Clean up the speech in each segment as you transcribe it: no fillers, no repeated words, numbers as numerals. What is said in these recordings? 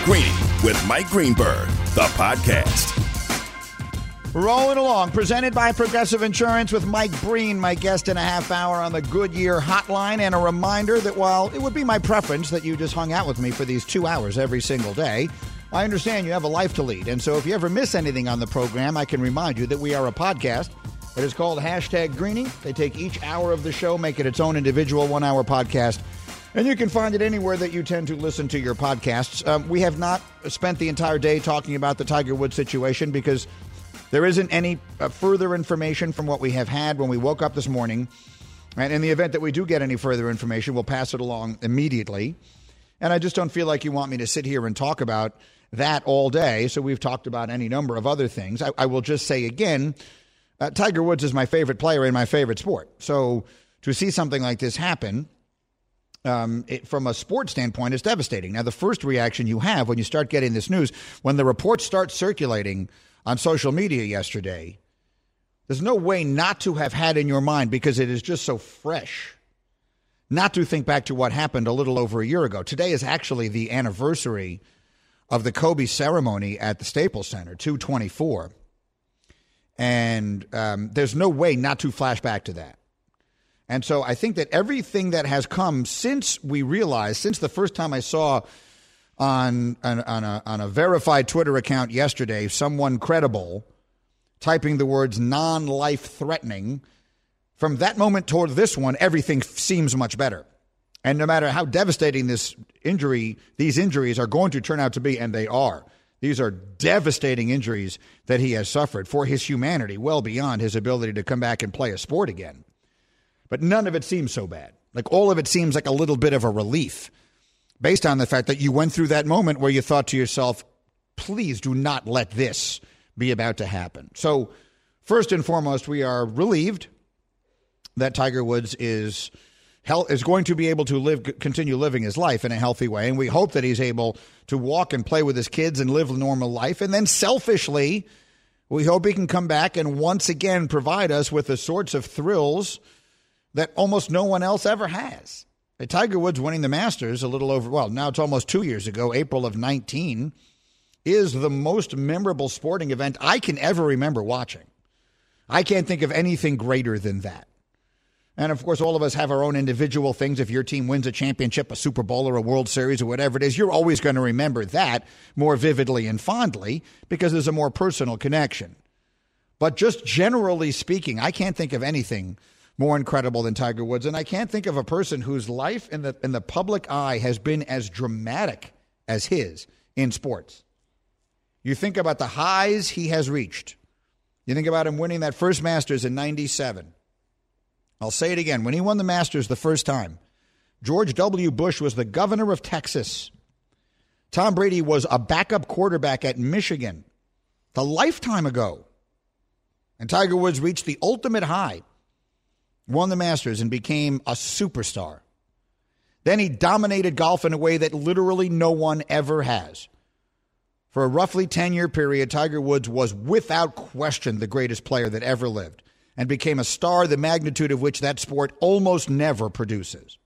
Greeny with Mike Greenberg, the podcast. Rolling along, presented by Progressive Insurance with Mike Breen, my guest in a half hour on the Goodyear Hotline. And a reminder that while it would be my preference that you just hung out with me for these 2 hours every single day, I understand you have a life to lead. And so if you ever miss anything on the program, I can remind you that we are a podcast. It is called #Greeny. They take each hour of the show, make it its own individual 1 hour podcast. And you can find it anywhere that you tend to listen to your podcasts. We have not spent the entire day talking about the Tiger Woods situation because there isn't any further information from what we have had when we woke up this morning. And in the event that we do get any further information, we'll pass it along immediately. And I just don't feel like you want me to sit here and talk about that all day. So we've talked about any number of other things. I will just say again, Tiger Woods is my favorite player in my favorite sport. So to see something like this happen, from a sports standpoint, is devastating. Now, the first reaction you have when you start getting this news, when the reports start circulating on social media yesterday, there's no way not to have had in your mind, because it is just so fresh, not to think back to what happened a little over a year ago. Today is actually the anniversary of the Kobe ceremony at the Staples Center, 2/24. And there's no way not to flash back to that. And so I think that everything that has come since we realized, since the first time I saw on a verified Twitter account yesterday, someone credible typing the words non-life threatening, from that moment toward this one, everything seems much better. And no matter how devastating these injuries are going to turn out to be, and they are, these are devastating injuries that he has suffered for his humanity, well beyond his ability to come back and play a sport again. But none of it seems so bad. Like, all of it seems like a little bit of a relief based on the fact that you went through that moment where you thought to yourself, please do not let this be about to happen. So first and foremost, we are relieved that Tiger Woods is going to be able to continue living his life in a healthy way. And we hope that he's able to walk and play with his kids and live a normal life. And then selfishly, we hope he can come back and once again provide us with the sorts of thrills that almost no one else ever has. Tiger Woods winning the Masters now it's almost 2 years ago, April of 19, is the most memorable sporting event I can ever remember watching. I can't think of anything greater than that. And, of course, all of us have our own individual things. If your team wins a championship, a Super Bowl, or a World Series, or whatever it is, you're always going to remember that more vividly and fondly because there's a more personal connection. But just generally speaking, I can't think of anything more incredible than Tiger Woods. And I can't think of a person whose life in the public eye has been as dramatic as his in sports. You think about the highs he has reached. You think about him winning that first Masters in 97. I'll say it again. When he won the Masters the first time, George W. Bush was the governor of Texas. Tom Brady was a backup quarterback at Michigan a lifetime ago. And Tiger Woods reached the ultimate high, won the Masters, and became a superstar. Then he dominated golf in a way that literally no one ever has. For a roughly 10-year period, Tiger Woods was without question the greatest player that ever lived, and became a star the magnitude of which that sport almost never produces.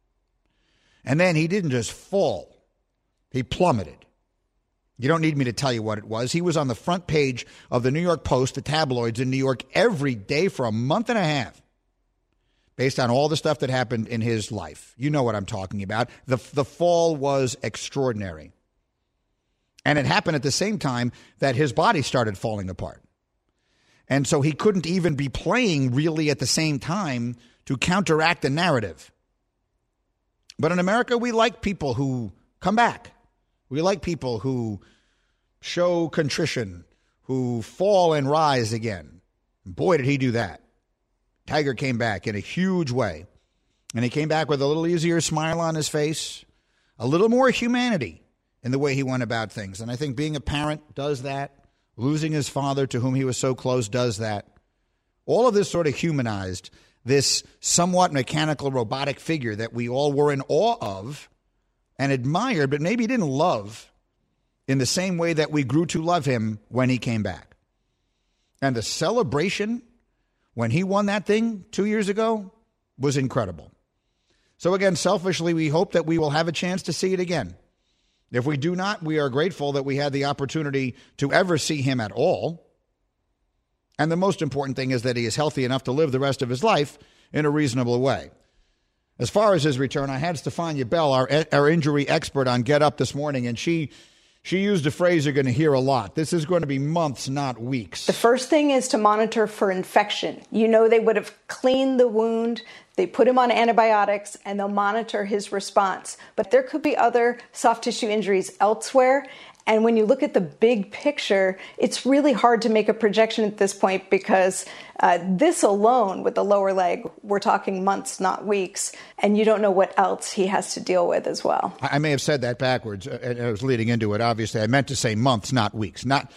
And then he didn't just fall. He plummeted. You don't need me to tell you what it was. He was on the front page of the New York Post, the tabloids in New York, every day for a month and a half, based on all the stuff that happened in his life. You know what I'm talking about. The fall was extraordinary. And it happened at the same time that his body started falling apart. And so he couldn't even be playing really at the same time to counteract the narrative. But in America, we like people who come back. We like people who show contrition, who fall and rise again. Boy, did he do that. Tiger came back in a huge way. And he came back with a little easier smile on his face, a little more humanity in the way he went about things. And I think being a parent does that. Losing his father, to whom he was so close, does that. All of this sort of humanized this somewhat mechanical, robotic figure that we all were in awe of and admired, but maybe didn't love in the same way that we grew to love him when he came back. And the celebration when he won that thing 2 years ago was incredible. So again, selfishly, we hope that we will have a chance to see it again. If we do not, we are grateful that we had the opportunity to ever see him at all. And the most important thing is that he is healthy enough to live the rest of his life in a reasonable way. As far as his return, I had Stefania Bell, our injury expert, on Get Up this morning, and she used a phrase you're going to hear a lot. This is going to be months, not weeks. The first thing is to monitor for infection. You know, they would have cleaned the wound, they put him on antibiotics, and they'll monitor his response. But there could be other soft tissue injuries elsewhere. And when you look at the big picture, it's really hard to make a projection at this point because this alone with the lower leg, we're talking months, not weeks, and you don't know what else he has to deal with as well. I may have said that backwards. I was leading into it. Obviously, I meant to say months, not weeks. Now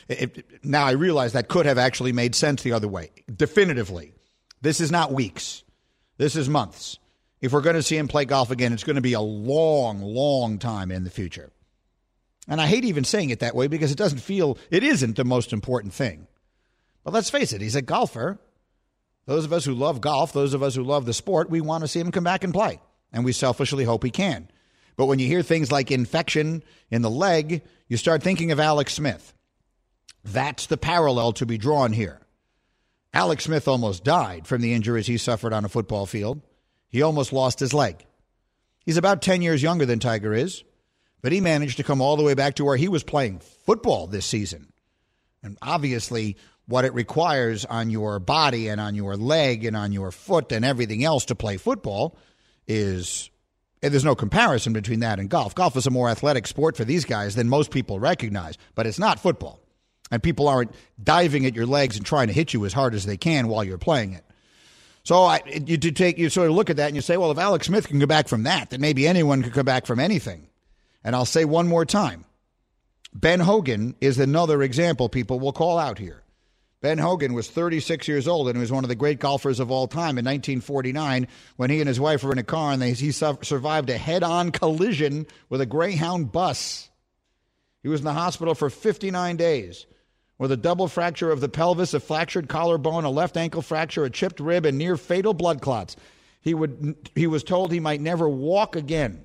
I realize that could have actually made sense the other way. Definitively, this is not weeks. This is months. If we're going to see him play golf again, it's going to be a long, long time in the future. And I hate even saying it that way because it isn't the most important thing. But let's face it, he's a golfer. Those of us who love golf, those of us who love the sport, we want to see him come back and play. And we selfishly hope he can. But when you hear things like infection in the leg, you start thinking of Alex Smith. That's the parallel to be drawn here. Alex Smith almost died from the injuries he suffered on a football field. He almost lost his leg. He's about 10 years younger than Tiger is. But he managed to come all the way back to where he was playing football this season. And obviously, what it requires on your body and on your leg and on your foot and everything else to play football is, and there's no comparison between that and golf. Golf is a more athletic sport for these guys than most people recognize, but it's not football. And people aren't diving at your legs and trying to hit you as hard as they can while you're playing it. So you sort of look at that and you say, well, if Alex Smith can come back from that, then maybe anyone could come back from anything. And I'll say one more time, Ben Hogan is another example people will call out here. Ben Hogan was 36 years old and he was one of the great golfers of all time in 1949 when he and his wife were in a car and he survived a head-on collision with a Greyhound bus. He was in the hospital for 59 days with a double fracture of the pelvis, a fractured collarbone, a left ankle fracture, a chipped rib, and near-fatal blood clots. He was told he might never walk again.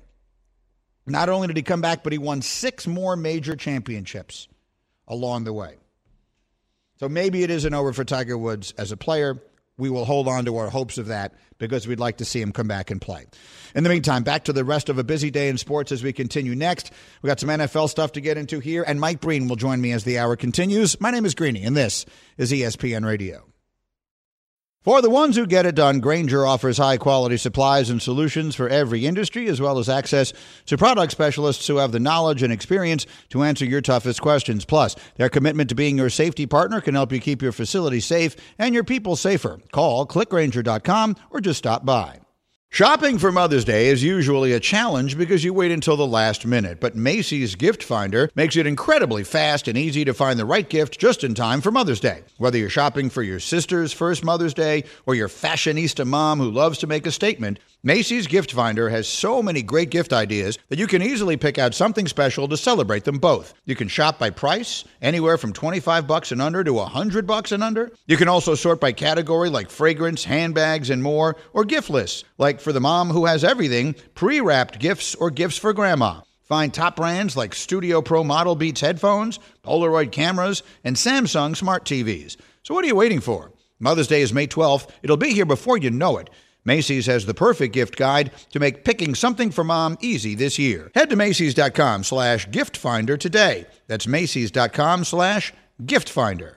Not only did he come back, but he won 6 more major championships along the way. So maybe it isn't over for Tiger Woods as a player. We will hold on to our hopes of that because we'd like to see him come back and play. In the meantime, back to the rest of a busy day in sports as we continue next. We got some NFL stuff to get into here, and Mike Breen will join me as the hour continues. My name is Greeny, and this is ESPN Radio. For the ones who get it done, Grainger offers high-quality supplies and solutions for every industry, as well as access to product specialists who have the knowledge and experience to answer your toughest questions. Plus, their commitment to being your safety partner can help you keep your facility safe and your people safer. Call clickgrainger.com or just stop by. Shopping for Mother's Day is usually a challenge because you wait until the last minute, but Macy's Gift Finder makes it incredibly fast and easy to find the right gift just in time for Mother's Day. Whether you're shopping for your sister's first Mother's Day or your fashionista mom who loves to make a statement, Macy's Gift Finder has so many great gift ideas that you can easily pick out something special to celebrate them both. You can shop by price, anywhere from $25 and under to $100 and under. You can also sort by category like fragrance, handbags, and more, or gift lists, like for the mom who has everything, pre-wrapped gifts or gifts for grandma. Find top brands like Studio Pro Model Beats headphones, Polaroid cameras, and Samsung smart TVs. So what are you waiting for? Mother's Day is May 12th. It'll be here before you know it. Macy's has the perfect gift guide to make picking something for mom easy this year. Head to Macys.com/gift finder today. That's Macys.com/gift finder.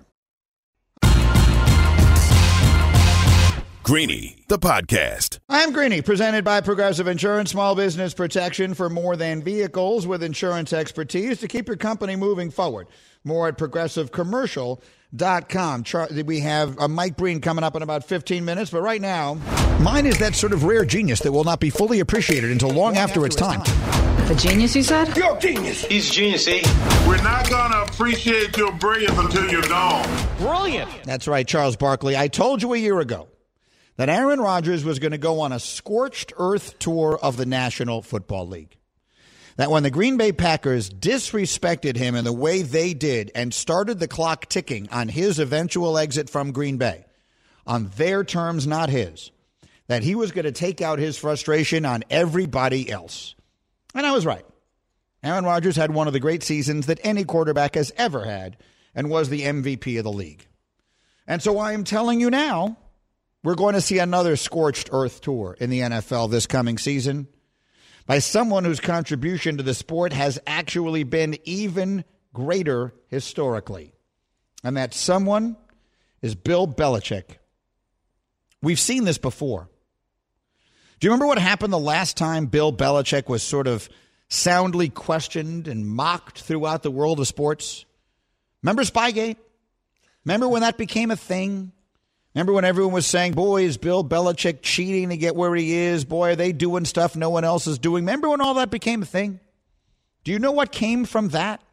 Greeny, the podcast. I'm Greeny, presented by Progressive Insurance, small business protection for more than vehicles with insurance expertise to keep your company moving forward. More at progressivecommercial.com. We have Mike Breen coming up in about 15 minutes, but right now, mine is that sort of rare genius that will not be fully appreciated until long after its time. The genius, you said? You're a genius. He's a genius, eh? We're not going to appreciate your brilliance until you're gone. Brilliant. That's right, Charles Barkley. I told you a year ago that Aaron Rodgers was going to go on a scorched earth tour of the National Football League. That when the Green Bay Packers disrespected him in the way they did and started the clock ticking on his eventual exit from Green Bay, on their terms, not his, that he was going to take out his frustration on everybody else. And I was right. Aaron Rodgers had one of the great seasons that any quarterback has ever had and was the MVP of the league. And so I am telling you now, we're going to see another scorched earth tour in the NFL this coming season by someone whose contribution to the sport has actually been even greater historically. And that someone is Bill Belichick. We've seen this before. Do you remember what happened the last time Bill Belichick was sort of soundly questioned and mocked throughout the world of sports? Remember Spygate? Remember when that became a thing? Remember when everyone was saying, boy, is Bill Belichick cheating to get where he is? Boy, are they doing stuff no one else is doing? Remember when all that became a thing? Do you know what came from that?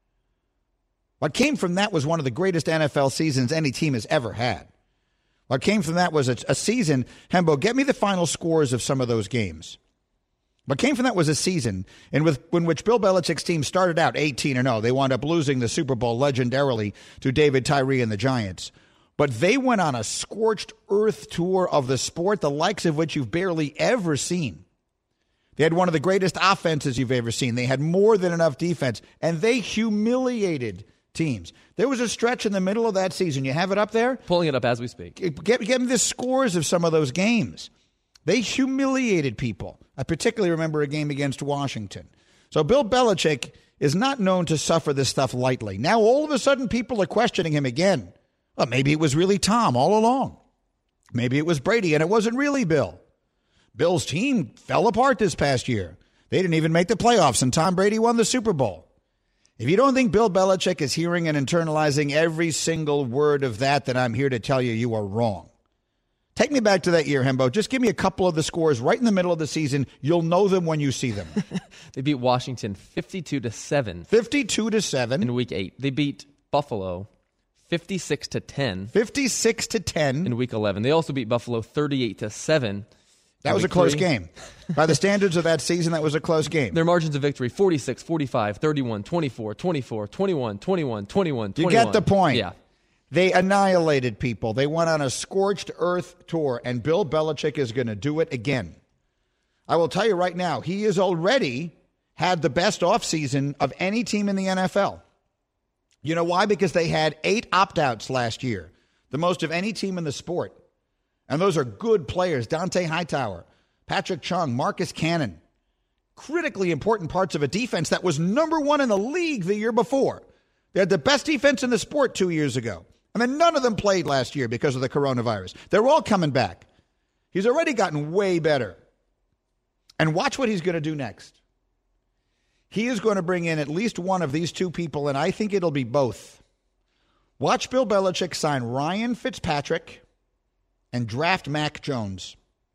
What came from that was one of the greatest NFL seasons any team has ever had. What came from that was a season. Hembo, get me the final scores of some of those games. What came from that was a season in which Bill Belichick's team started out 18-0. They wound up losing the Super Bowl legendarily to David Tyree and the Giants. But they went on a scorched earth tour of the sport, the likes of which you've barely ever seen. They had one of the greatest offenses you've ever seen. They had more than enough defense, and they humiliated teams. There was a stretch in the middle of that season. You have it up there? Pulling it up as we speak. Get me the scores of some of those games. They humiliated people. I particularly remember a game against Washington. So Bill Belichick is not known to suffer this stuff lightly. Now all of a sudden people are questioning him again. Well, maybe it was really Tom all along. Maybe it was Brady and it wasn't really Bill. Bill's team fell apart this past year. They didn't even make the playoffs and Tom Brady won the Super Bowl. If you don't think Bill Belichick is hearing and internalizing every single word of that, then I'm here to tell you you are wrong. Take me back to that year, Hembo. Just give me a couple of the scores right in the middle of the season. You'll know them when you see them. They beat Washington 52-7. 52-7. In Week 8. They beat Buffalo 56-10. 56-10. In Week 11. They also beat Buffalo 38-7. That was a close game. By the standards of that season, that was a close game. Their margins of victory, 46, 45, 31, 24, 24, 21, 21, 21, 21. You get the point. Yeah. They annihilated people. They went on a scorched earth tour, and Bill Belichick is going to do it again. I will tell you right now, he has already had the best offseason of any team in the NFL. You know why? Because they had 8 opt-outs last year, the most of any team in the sport. And those are good players. Dante Hightower, Patrick Chung, Marcus Cannon. Critically important parts of a defense that was number 1 in the league the year before. They had the best defense in the sport 2 years ago. And then none of them played last year because of the coronavirus. They're all coming back. He's already gotten way better. And watch what he's going to do next. He is going to bring in at least one of these two people, and I think it'll be both. Watch Bill Belichick sign Ryan Fitzpatrick and draft Mac Jones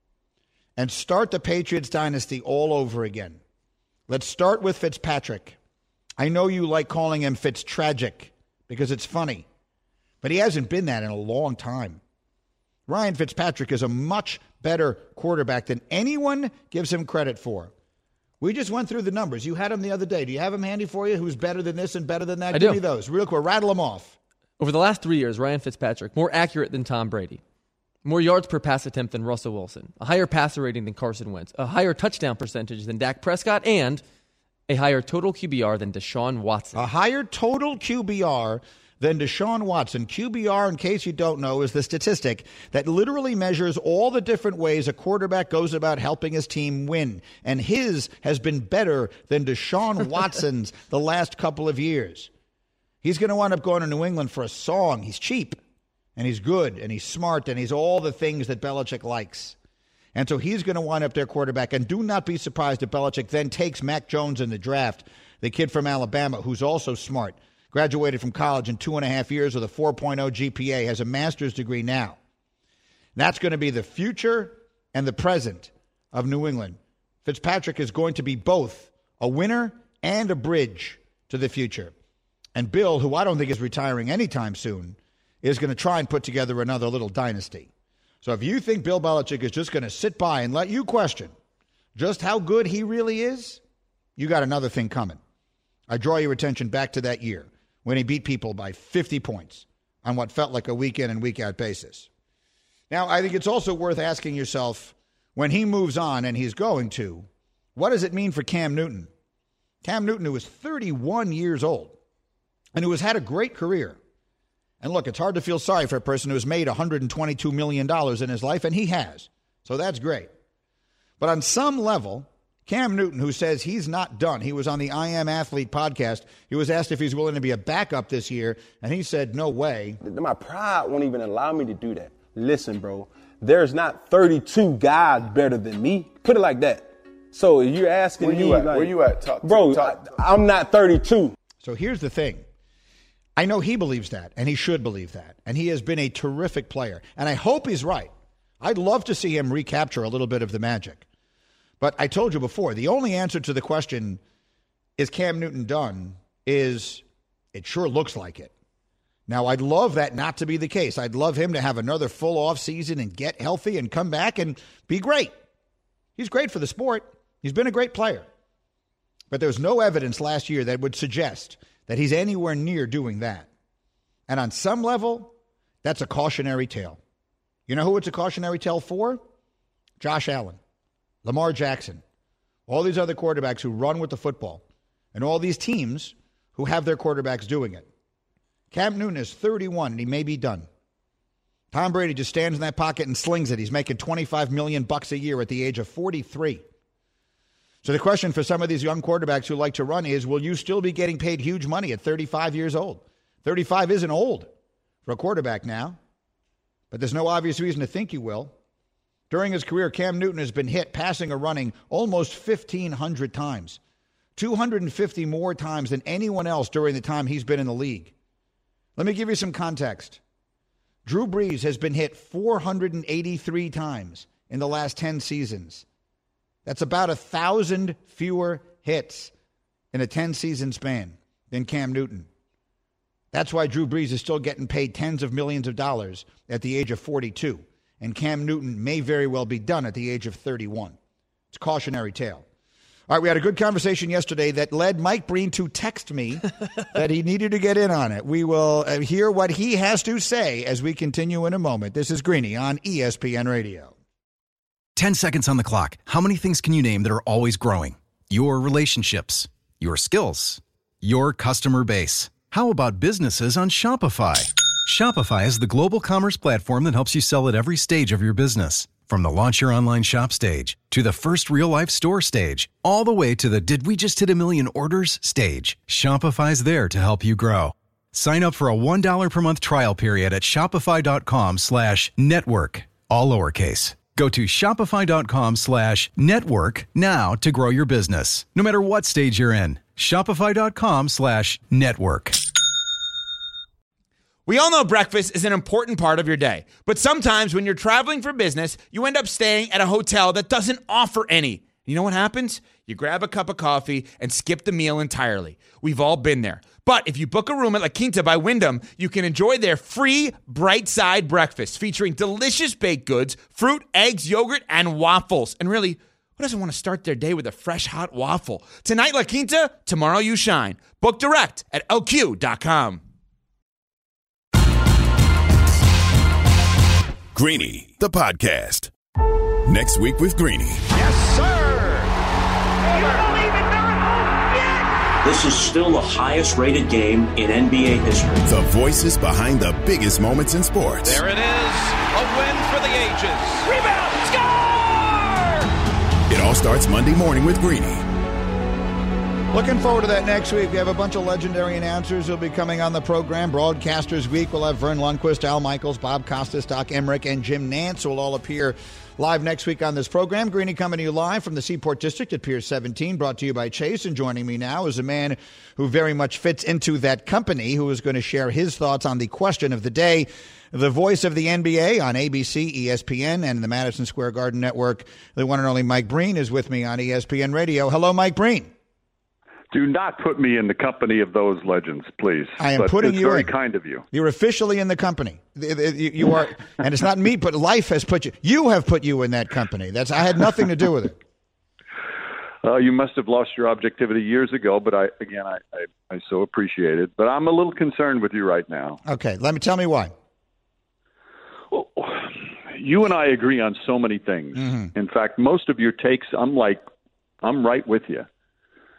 and start the Patriots dynasty all over again. Let's start with Fitzpatrick. I know you like calling him Fitztragic because it's funny, but he hasn't been that in a long time. Ryan Fitzpatrick is a much better quarterback than anyone gives him credit for. We just went through the numbers. You had him the other day. Do you have him handy for you? Who's better than this and better than that? I Give do. me those. Real quick, rattle them off. Over the last 3 years, Ryan Fitzpatrick, more accurate than Tom Brady. More yards per pass attempt than Russell Wilson. A higher passer rating than Carson Wentz. A higher touchdown percentage than Dak Prescott. And a higher total QBR than Deshaun Watson. A higher total QBR than Deshaun Watson. QBR, in case you don't know, is the statistic that literally measures all the different ways a quarterback goes about helping his team win. And his has been better than Deshaun Watson's the last couple of years. He's going to wind up going to New England for a song. He's cheap, and he's good, and he's smart, and he's all the things that Belichick likes. And so he's going to wind up their quarterback. And do not be surprised if Belichick then takes Mac Jones in the draft, the kid from Alabama, who's also smart. Graduated from college in 2.5 years with a 4.0 GPA, has a master's degree now. That's going to be the future and the present of New England. Fitzpatrick is going to be both a winner and a bridge to the future. And Bill, who I don't think is retiring anytime soon, is going to try and put together another little dynasty. So if you think Bill Belichick is just going to sit by and let you question just how good he really is, you got another thing coming. I draw your attention back to that year when he beat people by 50 points on what felt like a week-in and week-out basis. Now, I think it's also worth asking yourself, when he moves on, and he's going to, what does it mean for Cam Newton? Cam Newton, who is 31 years old and who has had a great career. And look, it's hard to feel sorry for a person who has made $122 million in his life, and he has. So that's great. But on some level, Cam Newton, who says he's not done, he was on the I Am Athlete podcast. He was asked if he's willing to be a backup this year, and he said, no way. My pride won't even allow me to do that. Listen, bro, there's not 32 guys better than me. Put it like that. So you're asking me, where you at? I'm not 32. So here's the thing. I know he believes that, and he should believe that. And he has been a terrific player. And I hope he's right. I'd love to see him recapture a little bit of the magic. But I told you before, the only answer to the question, is Cam Newton done, is it sure looks like it. Now, I'd love that not to be the case. I'd love him to have another full off season and get healthy and come back and be great. He's great for the sport. He's been a great player. But there's no evidence last year that would suggest that he's anywhere near doing that. And on some level, that's a cautionary tale. You know who it's a cautionary tale for? Josh Allen, Lamar Jackson, all these other quarterbacks who run with the football, and all these teams who have their quarterbacks doing it. Cam Newton is 31, and he may be done. Tom Brady just stands in that pocket and slings it. He's making $25 million a year at the age of 43. So the question for some of these young quarterbacks who like to run is, will you still be getting paid huge money at 35 years old? 35 isn't old for a quarterback now, but there's no obvious reason to think you will. During his career, Cam Newton has been hit passing or running almost 1,500 times, 250 more times than anyone else during the time he's been in the league. Let me give you some context. Drew Brees has been hit 483 times in the last 10 seasons. That's about 1,000 fewer hits in a 10-season span than Cam Newton. That's why Drew Brees is still getting paid tens of millions of dollars at the age of 42. And Cam Newton may very well be done at the age of 31. It's a cautionary tale. All right, we had a good conversation yesterday that led Mike Breen to text me that he needed to get in on it. We will hear what he has to say as we continue in a moment. This is Greeny on ESPN Radio. 10 seconds on the clock. How many things can you name that are always growing? Your relationships, your skills, your customer base. How about businesses on Shopify? Shopify is the global commerce platform that helps you sell at every stage of your business. From the launch your online shop stage, to the first real-life store stage, all the way to the did we just hit a million orders stage. Shopify's there to help you grow. Sign up for a $1 per month trial period at shopify.com/network, all lowercase. Go to shopify.com/network now to grow your business, no matter what stage you're in. Shopify.com/network. We all know breakfast is an important part of your day, but sometimes when you're traveling for business, you end up staying at a hotel that doesn't offer any. You know what happens? You grab a cup of coffee and skip the meal entirely. We've all been there. But if you book a room at La Quinta by Wyndham, you can enjoy their free Bright Side breakfast featuring delicious baked goods, fruit, eggs, yogurt, and waffles. And really, who doesn't want to start their day with a fresh, hot waffle? Tonight, La Quinta, tomorrow you shine. Book direct at lq.com. Greeny, the podcast. Next week with Greeny. Yes, sir! This is still the highest rated game in NBA history. The voices behind the biggest moments in sports. There it is. A win for the ages. Rebound. Score! It all starts Monday morning with Greeny. Looking forward to that next week. We have a bunch of legendary announcers who'll be coming on the program. Broadcasters Week. We'll have Vern Lundquist, Al Michaels, Bob Costas, Doc Emmerich, and Jim Nantz will all appear live next week on this program. Greeny coming to you live from the Seaport District at Pier 17, brought to you by Chase. And joining me now is a man who very much fits into that company, who is going to share his thoughts on the question of the day. The voice of the NBA on ABC, ESPN, and the Madison Square Garden Network. The one and only Mike Breen is with me on ESPN Radio. Hello, Mike Breen. Do not put me in the company of those legends, please. I am putting you in. It's very kind of you. You're officially in the company. You are, and it's not me, but life has put you. You have put you in that company. I had nothing to do with it. You must have lost your objectivity years ago, but I so appreciate it. But I'm a little concerned with you right now. Okay, tell me why. Well, you and I agree on so many things. Mm-hmm. In fact, most of your takes, I'm right with you.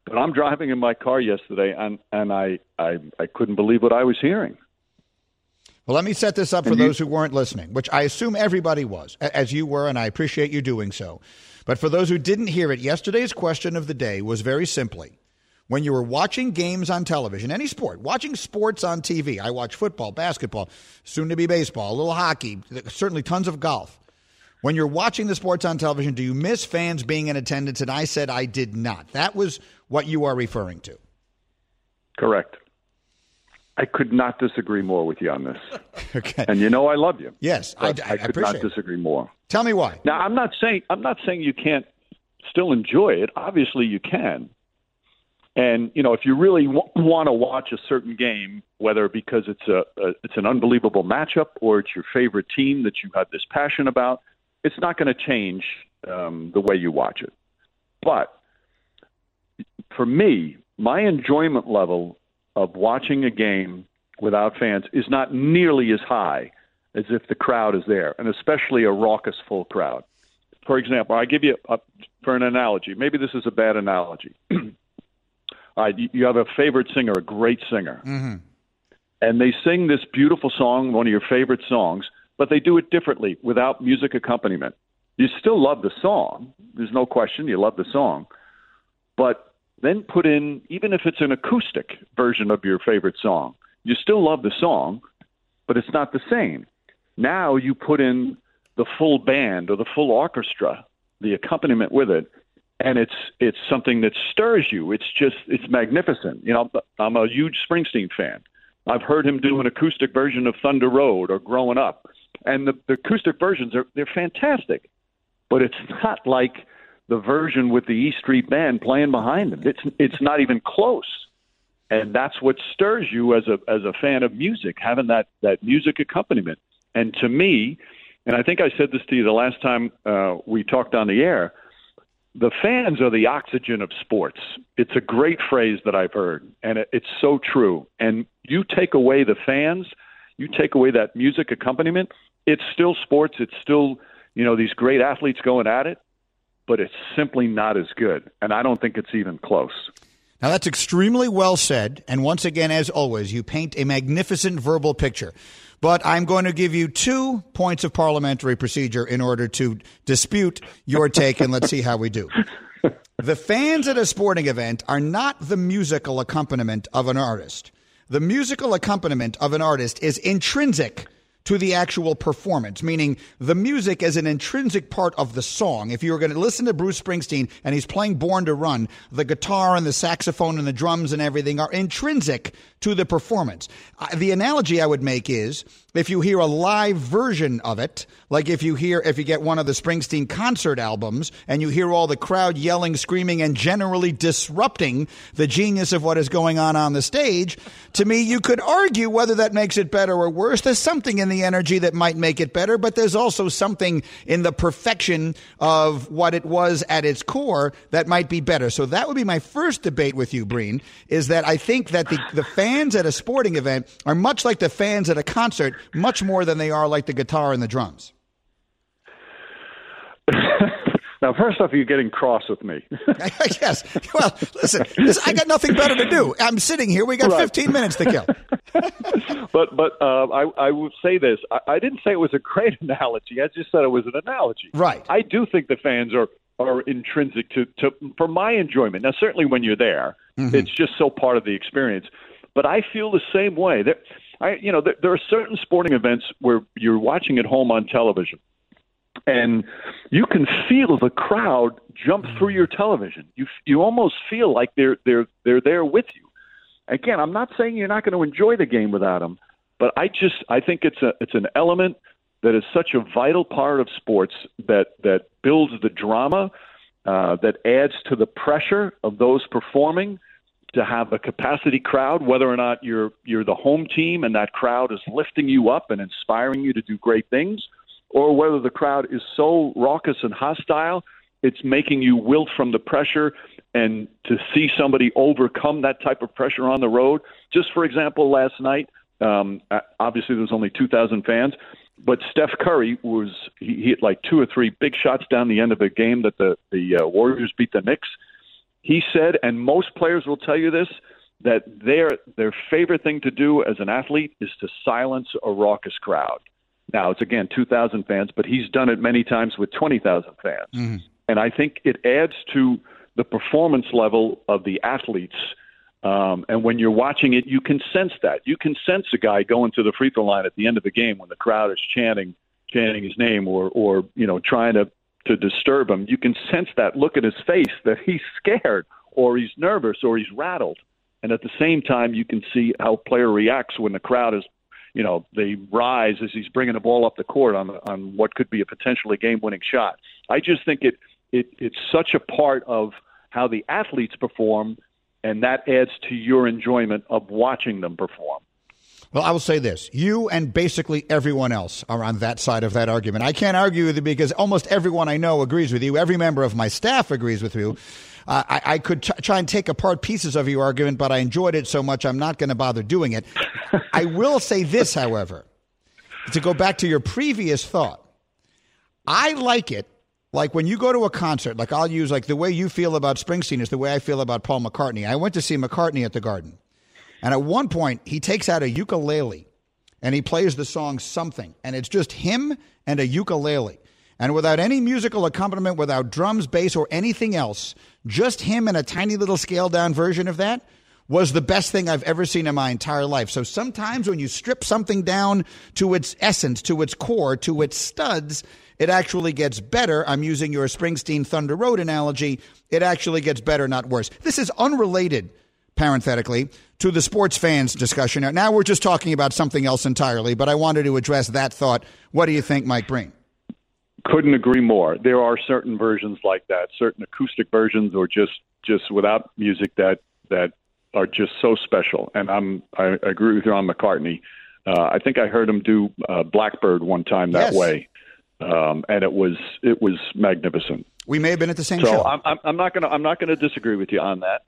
But I'm driving in my car yesterday, and I couldn't believe what I was hearing. Well, let me set this up for those who weren't listening, which I assume everybody was, as you were, and I appreciate you doing so. But for those who didn't hear it, yesterday's question of the day was very simply, when you were watching games on television, any sport, watching sports on TV, I watch football, basketball, soon to be baseball, a little hockey, certainly tons of golf. When you're watching the sports on television, do you miss fans being in attendance? And I said I did not. That was what you are referring to. Correct. I could not disagree more with you on this. Okay. And I love you. Yes, I could not disagree more. Tell me why. Now, I'm not saying you can't still enjoy it. Obviously, you can. And if you really want to watch a certain game, whether because it's an unbelievable matchup or it's your favorite team that you have this passion about, it's not going to change the way you watch it. But for me, my enjoyment level of watching a game without fans is not nearly as high as if the crowd is there, and especially a raucous, full crowd. For example, I give you for an analogy. Maybe this is a bad analogy. You have a favorite singer, a great singer, and they sing this beautiful song, one of your favorite songs, but they do it differently without music accompaniment. You still love the song. There's no question you love the song. But then put in, even if it's an acoustic version of your favorite song, you still love the song, but it's not the same. Now you put in the full band or the full orchestra, the accompaniment with it, and it's something that stirs you. It's magnificent. I'm a huge Springsteen fan. I've heard him do an acoustic version of Thunder Road or Growing Up, and the acoustic versions they're fantastic. But it's not like the version with the E Street Band playing behind them. It's not even close. And that's what stirs you as a fan of music, having that music accompaniment. And to me, and I think I said this to you the last time we talked on the air, the fans are the oxygen of sports. It's a great phrase that I've heard, and it's so true. And you take away the fans, you take away that music accompaniment, it's still sports. It's still, these great athletes going at it, but it's simply not as good. And I don't think it's even close. Now, that's extremely well said. And once again, as always, you paint a magnificent verbal picture. But I'm going to give you 2 points of parliamentary procedure in order to dispute your take, and let's see how we do. The fans at a sporting event are not the musical accompaniment of an artist. The musical accompaniment of an artist is intrinsic to the actual performance, meaning the music is an intrinsic part of the song. If you were going to listen to Bruce Springsteen and he's playing Born to Run, the guitar and the saxophone and the drums and everything are intrinsic to the performance. The analogy I would make is if you hear a live version of it, like if you get one of the Springsteen concert albums and you hear all the crowd yelling, screaming, and generally disrupting the genius of what is going on the stage, to me, you could argue whether that makes it better or worse. There's something in the energy that might make it better, but there's also something in the perfection of what it was at its core that might be better. So that would be my first debate with you, Breen, is that I think that the fans at a sporting event are much like the fans at a concert, much more than they are like the guitar and the drums. Now, first off, you're getting cross with me. Yes. Well, listen, I got nothing better to do. I'm sitting here. We got 15 minutes to kill. But I would say this. I didn't say it was a great analogy. I just said it was an analogy. Right. I do think the fans are intrinsic to for my enjoyment. Now, certainly when you're there, it's just so part of the experience. But I feel the same way. There are certain sporting events where you're watching at home on television, and you can feel the crowd jump through your television. You almost feel like they're there with you. Again, I'm not saying you're not going to enjoy the game without them, but I think it's an element that is such a vital part of sports that builds the drama, that adds to the pressure of those performing, to have a capacity crowd, whether or not you're the home team and that crowd is lifting you up and inspiring you to do great things, or whether the crowd is so raucous and hostile, it's making you wilt from the pressure, and to see somebody overcome that type of pressure on the road. Just for example, last night, obviously there was only 2,000 fans, but Steph Curry he hit like 2 or 3 big shots down the end of a game that the Warriors beat the Knicks. He said, and most players will tell you this, that their favorite thing to do as an athlete is to silence a raucous crowd. Now, it's, again, 2,000 fans, but he's done it many times with 20,000 fans. Mm-hmm. And I think it adds to the performance level of the athletes. And when you're watching it, you can sense that. You can sense a guy going to the free throw line at the end of the game when the crowd is chanting his name or trying to disturb him. You can sense that look at his face that he's scared or he's nervous or he's rattled. And at the same time, you can see how a player reacts when the crowd is, they rise as he's bringing the ball up the court on what could be a potentially game-winning shot. I just think it's such a part of how the athletes perform, and that adds to your enjoyment of watching them perform. Well, I will say this. You and basically everyone else are on that side of that argument. I can't argue with you because almost everyone I know agrees with you. Every member of my staff agrees with you. I could try and take apart pieces of your argument, but I enjoyed it so much I'm not going to bother doing it. I will say this, however, to go back to your previous thought. I like it. Like when you go to a concert, like I'll use like the way you feel about Springsteen is the way I feel about Paul McCartney. I went to see McCartney at the Garden. And at one point, he takes out a ukulele and he plays the song Something. And it's just him and a ukulele. And without any musical accompaniment, without drums, bass, or anything else, just him and a tiny little scaled-down version of that was the best thing I've ever seen in my entire life. So sometimes when you strip something down to its essence, to its core, to its studs, it actually gets better. I'm using your Springsteen Thunder Road analogy. It actually gets better, not worse. This is unrelated, parenthetically, to the sports fans discussion. Now we're just talking about something else entirely, but I wanted to address that thought. What do you think, Mike Breen? Couldn't agree more. There are certain versions like that, certain acoustic versions or just without music that are just so special. And I agree with you on McCartney. I think I heard him do Blackbird one time that way. And it was magnificent. We may have been at the same show. I'm not gonna disagree with you on that.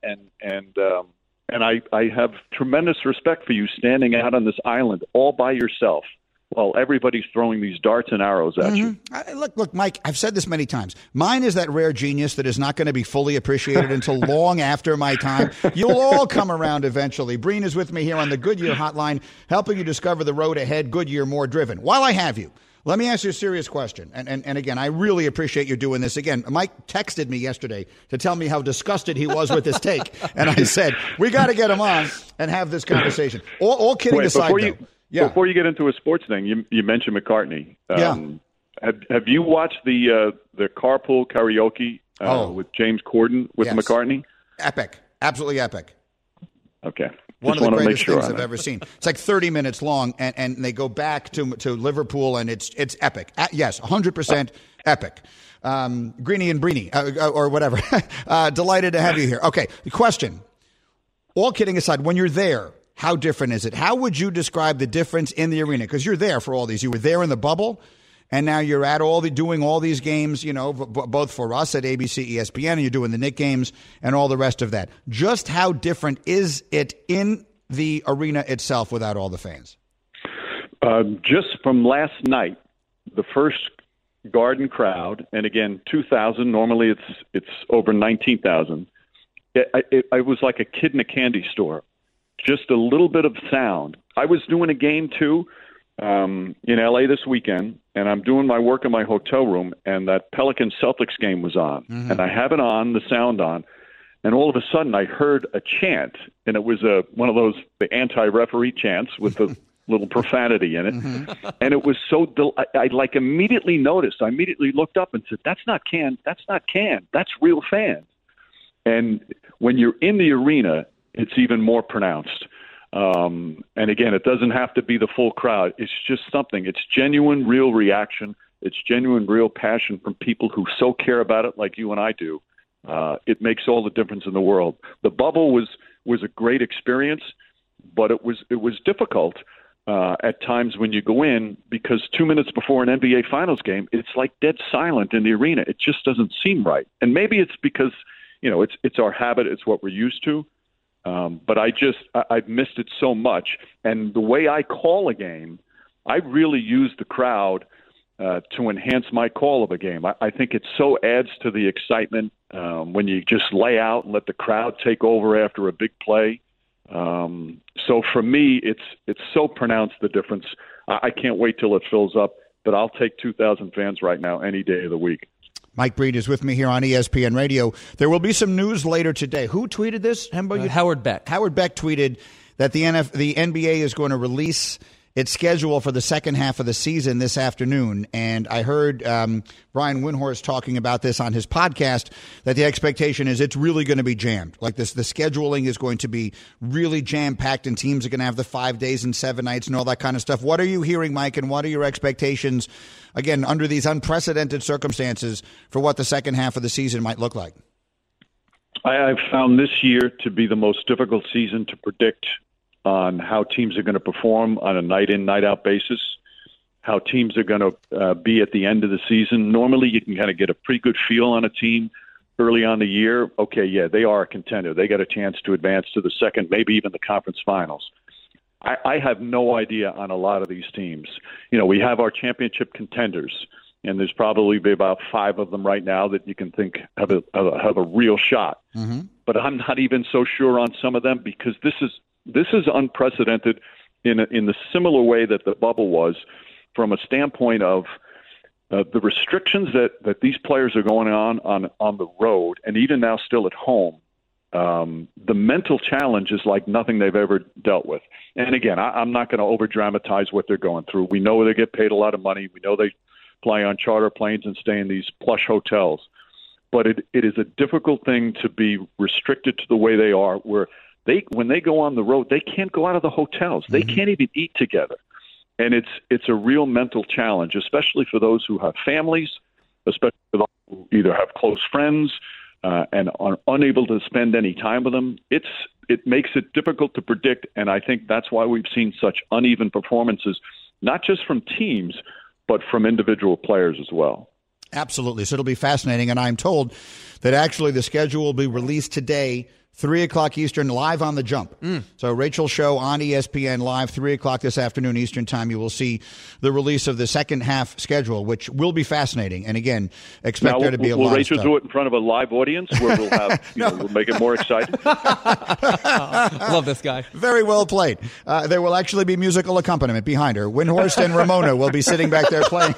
And I have tremendous respect for you standing out on this island all by yourself while everybody's throwing these darts and arrows at you. Look, Mike, I've said this many times. Mine is that rare genius that is not going to be fully appreciated until long after my time. You'll all come around eventually. Breen is with me here on the Goodyear Hotline, helping you discover the road ahead, Goodyear more driven. While I have you, let me ask you a serious question. And again, I really appreciate you doing this. Again, Mike texted me yesterday to tell me how disgusted he was with this take. And I said, we got to get him on and have this conversation. All kidding aside, before you get into a sports thing, you mentioned McCartney. Have you watched the Carpool Karaoke with James Corden with McCartney? Epic. Absolutely epic. Okay. One of the greatest things I've ever seen. It's like 30 minutes long, and they go back to Liverpool, and it's epic. Yes, 100% epic. Greenie and Breenie, or whatever. Delighted to have you here. Okay, the question. All kidding aside, when you're there, how different is it? How would you describe the difference in the arena? Because you're there for all these. You were there in the bubble, and now you're at doing all these games, both for us at ABC, ESPN, and you're doing the Knick games and all the rest of that. Just how different is it in the arena itself without all the fans? Just from last night, the first Garden crowd, and again, 2,000. Normally it's over 19,000. I was like a kid in a candy store. Just a little bit of sound. I was doing a game, too, in L.A. this weekend, and I'm doing my work in my hotel room, and that Pelicans-Celtics game was on. Mm-hmm. And I have it on, the sound on, and all of a sudden I heard a chant, and it was one of those, the anti-referee chants with the little profanity in it. Mm-hmm. And it was so, I immediately noticed, I immediately looked up and said, that's not Can, that's real fans. And when you're in the arena, it's even more pronounced. And again, it doesn't have to be the full crowd. It's just something. It's genuine, real reaction. It's genuine, real passion from people who so care about it like you and I do. It makes all the difference in the world. The bubble was a great experience, but it was difficult at times when you go in because 2 minutes before an NBA Finals game, it's like dead silent in the arena. It just doesn't seem right. And maybe it's because, it's our habit. It's what we're used to. But I've missed it so much. And the way I call a game, I really use the crowd to enhance my call of a game. I think it so adds to the excitement. when you just lay out and let the crowd take over after a big play. So for me, it's so pronounced, the difference. I can't wait till it fills up, but I'll take 2,000 fans right now any day of the week. Mike Breen is with me here on ESPN Radio. There will be some news later today. Who tweeted this? Howard Beck. Howard Beck tweeted that the NBA is going to release its schedule for the second half of the season this afternoon. And I heard Brian Windhorst talking about this on his podcast, that the expectation is it's really going to be jammed. Like this, the scheduling is going to be really jam-packed, and teams are going to have the 5 days and 7 nights and all that kind of stuff. What are you hearing, Mike, and what are your expectations, again, under these unprecedented circumstances, for what the second half of the season might look like? I've found this year to be the most difficult season to predict on how teams are going to perform on a night-in, night-out basis, how teams are going to be at the end of the season. Normally, you can kind of get a pretty good feel on a team early on the year. Okay, yeah, they are a contender. They got a chance to advance to the second, maybe even the conference finals. I have no idea on a lot of these teams. You know, we have our championship contenders, and there's probably about 5 of them right now that you can think have a real shot. Mm-hmm. But I'm not even so sure on some of them, because this is unprecedented in the similar way that the bubble was, from a standpoint of the restrictions that these players are going on the road, and even now still at home. The mental challenge is like nothing they've ever dealt with. And again, I'm not going to over-dramatize what they're going through. We know they get paid a lot of money. We know they fly on charter planes and stay in these plush hotels. But it is a difficult thing to be restricted to the way they are, where when they go on the road, they can't go out of the hotels. They can't even eat together. And it's a real mental challenge, especially for those who have families, especially for those who either have close friends and are unable to spend any time with them. It makes it difficult to predict, and I think that's why we've seen such uneven performances, not just from teams, but from individual players as well. Absolutely. So it'll be fascinating, and I'm told that actually the schedule will be released today, 3 o'clock Eastern, live on the Jump. So Rachel's show on ESPN Live, 3 o'clock this afternoon Eastern time. You will see the release of the second half schedule, which will be fascinating. And again, expect there to be a lot of stuff. Will Rachel do it in front of a live audience where we'll have, we'll make it more exciting? Love this guy. Very well played. There will actually be musical accompaniment behind her. Windhorst and Ramona will be sitting back there playing,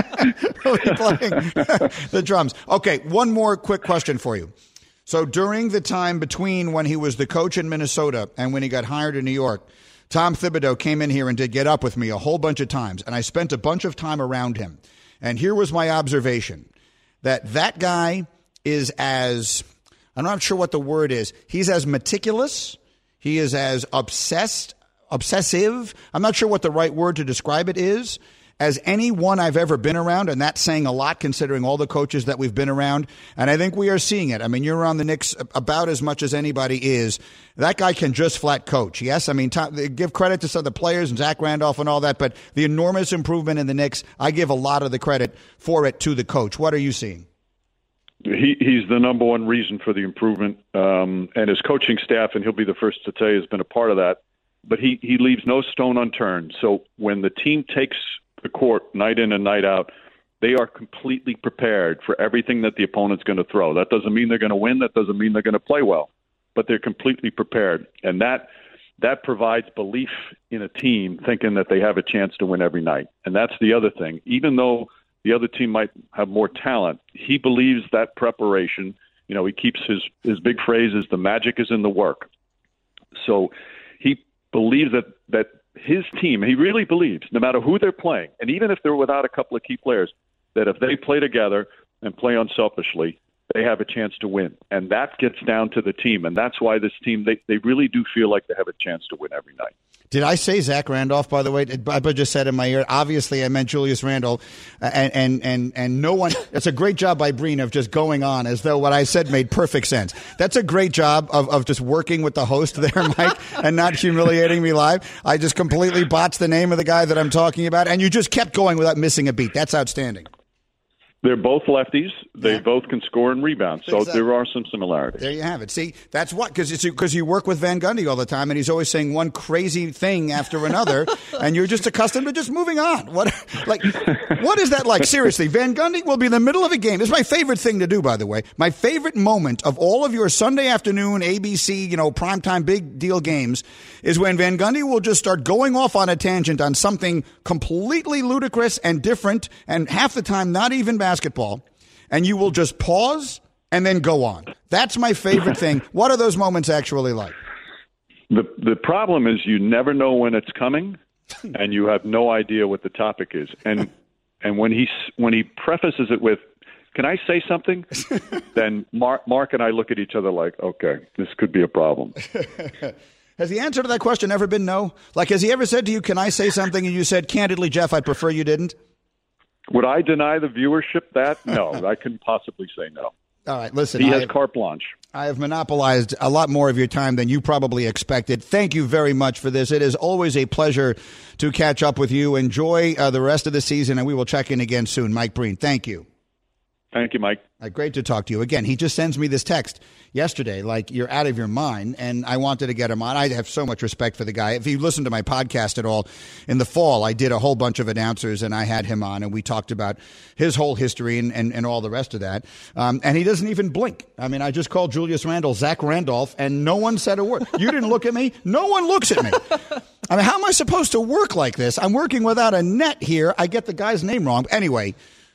the drums. Okay, one more quick question for you. So during the time between when he was the coach in Minnesota and when he got hired in New York, Tom Thibodeau came in here and did Get Up with me a whole bunch of times, and I spent a bunch of time around him. And here was my observation, that guy is as, I'm not sure what the word is, he's as meticulous, he is as obsessive, I'm not sure what the right word to describe it is, as anyone I've ever been around, and that's saying a lot considering all the coaches that we've been around. And I think we are seeing it. I mean, you're around the Knicks about as much as anybody is. That guy can just flat coach. Yes, I mean, give credit to some of the players and Zach Randolph and all that, but the enormous improvement in the Knicks, I give a lot of the credit for it to the coach. What are you seeing? He's the number one reason for the improvement, and his coaching staff, and he'll be the first to tell you, has been a part of that. But he leaves no stone unturned. So when the team takes the court night in and night out, they are completely prepared for everything that the opponent's going to throw. That doesn't mean they're going to win. That doesn't mean they're going to play well, but they're completely prepared. And that provides belief in a team, thinking that they have a chance to win every night. And that's the other thing. Even though the other team might have more talent, he believes that preparation, he keeps his big phrase is the magic is in the work. So he believes that his team, he really believes, no matter who they're playing, and even if they're without a couple of key players, that if they play together and play unselfishly, they have a chance to win. And that gets down to the team. And that's why this team, they really do feel like they have a chance to win every night. Did I say Zach Randolph, by the way? I just said in my ear. Obviously, I meant Julius Randle. And no one, it's a great job by Breen of just going on as though what I said made perfect sense. That's a great job of just working with the host there, Mike, and not humiliating me live. I just completely botched the name of the guy that I'm talking about, and you just kept going without missing a beat. That's outstanding. They're both lefties. They both can score and rebound. So Exactly. there are some similarities. There you have it. See, that's what, because you work with Van Gundy all the time, and he's always saying one crazy thing after another, and you're just accustomed to just moving on. What is that like? Seriously, Van Gundy will be in the middle of a game. This is my favorite thing to do, by the way. My favorite moment of all of your Sunday afternoon ABC, primetime big deal games is when Van Gundy will just start going off on a tangent on something completely ludicrous and different, and half the time not even basketball, and you will just pause and then go on. That's my favorite thing. What are those moments actually like? The problem is you never know when it's coming, and you have no idea what the topic is. And when he prefaces it with, "Can I say something?" then Mark and I look at each other like, okay, this could be a problem. Has the answer to that question ever been no? Like, has he ever said to you, "Can I say something?" and you said, "Candidly, Jeff, I'd prefer you didn't"? Would I deny the viewership that? No, I couldn't possibly say no. All right, listen. He has carte blanche. I have monopolized a lot more of your time than you probably expected. Thank you very much for this. It is always a pleasure to catch up with you. Enjoy the rest of the season, and we will check in again soon. Mike Breen, thank you. Thank you, Mike. Great to talk to you. Again, he just sends me this text yesterday, like, you're out of your mind, and I wanted to get him on. I have so much respect for the guy. If you listen to my podcast at all, in the fall, I did a whole bunch of announcers, and I had him on, and we talked about his whole history and all the rest of that. And he doesn't even blink. I mean, I just called Julius Randle Zach Randolph, and no one said a word. You didn't look at me. No one looks at me. I mean, how am I supposed to work like this? I'm working without a net here. I get the guy's name wrong. Anyway,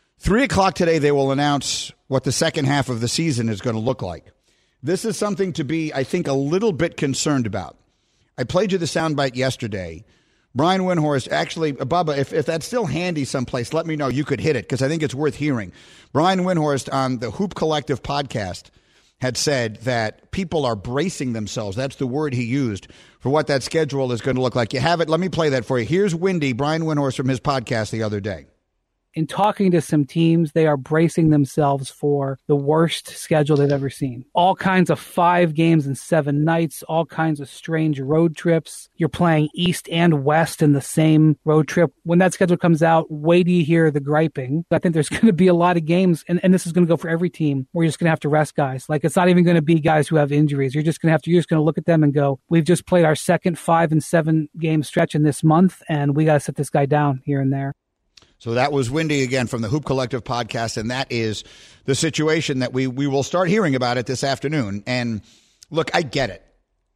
3 o'clock today, they will announce what the second half of the season is going to look like. This is something to be, I think, a little bit concerned about. I played you the soundbite yesterday. Brian Windhorst, actually, Bubba, if that's still handy someplace, let me know. You could hit it because I think it's worth hearing. Brian Windhorst on the Hoop Collective podcast had said that people are bracing themselves. That's the word he used for what that schedule is going to look like. You have it. Let me play that for you. Here's Brian Windhorst from his podcast the other day. In talking to some teams, they are bracing themselves for the worst schedule they've ever seen. All kinds of 5 games in 7 nights, all kinds of strange road trips. You're playing East and West in the same road trip. When that schedule comes out, wait till you hear the griping. I think there's going to be a lot of games, and this is going to go for every team, where you're just going to have to rest guys. Like, it's not even going to be guys who have injuries. You're just going to look at them and go, we've just played our second 5 and 7 game stretch in this month, and we got to sit this guy down here and there. So that was Windy again from the Hoop Collective podcast, and that is the situation that we will start hearing about it this afternoon. And look, I get it.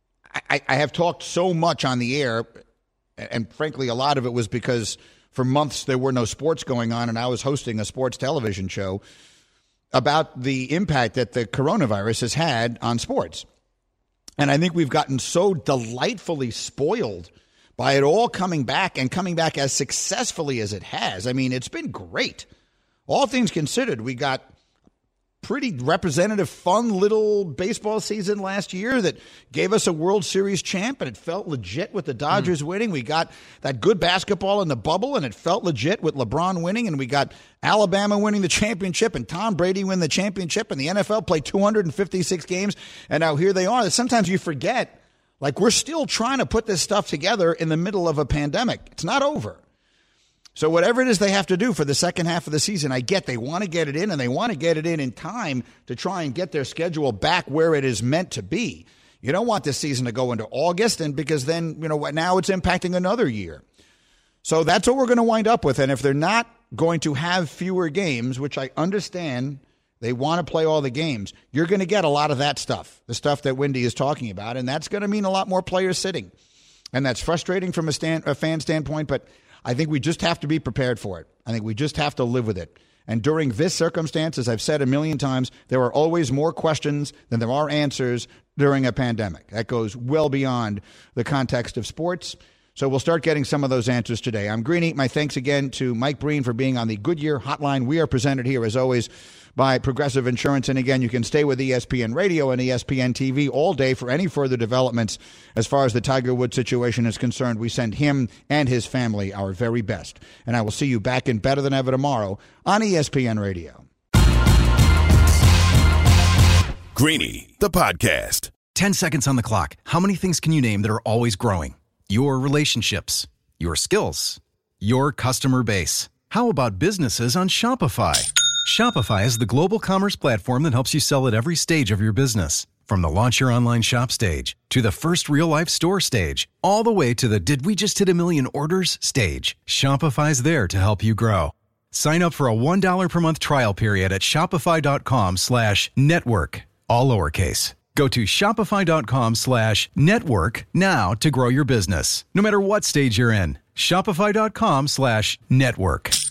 I have talked so much on the air, and frankly, a lot of it was because for months there were no sports going on, and I was hosting a sports television show about the impact that the coronavirus has had on sports. And I think we've gotten so delightfully spoiled by it all coming back and coming back as successfully as it has. I mean, it's been great. All things considered, we got pretty representative, fun little baseball season last year that gave us a World Series champ, and it felt legit with the Dodgers winning. We got that good basketball in the bubble, and it felt legit with LeBron winning, and we got Alabama winning the championship and Tom Brady win the championship, and the NFL played 256 games, and now here they are. Sometimes you forget, like, we're still trying to put this stuff together in the middle of a pandemic. It's not over. So whatever it is they have to do for the second half of the season, I get they want to get it in, and they want to get it in time to try and get their schedule back where it is meant to be. You don't want this season to go into August, and because then, now it's impacting another year. So that's what we're going to wind up with. And if they're not going to have fewer games, which I understand they want to play all the games, you're going to get a lot of that stuff, the stuff that Windy is talking about, and that's going to mean a lot more players sitting. And that's frustrating from a fan standpoint, but I think we just have to be prepared for it. I think we just have to live with it. And during this circumstance, as I've said a million times, there are always more questions than there are answers during a pandemic. That goes well beyond the context of sports. So we'll start getting some of those answers today. I'm Greeny. My thanks again to Mike Breen for being on the Goodyear Hotline. We are presented here, as always, by Progressive Insurance. And again, you can stay with ESPN Radio and ESPN TV all day for any further developments as far as the Tiger Woods situation is concerned. We send him and his family our very best. And I will see you back in Better Than Ever tomorrow on ESPN Radio. Greeny, the podcast. 10 seconds on the clock. How many things can you name that are always growing? Your relationships, your skills, your customer base. How about businesses on Shopify? Shopify is the global commerce platform that helps you sell at every stage of your business. From the launch your online shop stage, to the first real-life store stage, all the way to the did we just hit a million orders stage. Shopify's there to help you grow. Sign up for a $1 per month trial period at shopify.com/network, all lowercase. Go to shopify.com/network now to grow your business, no matter what stage you're in. Shopify.com/network.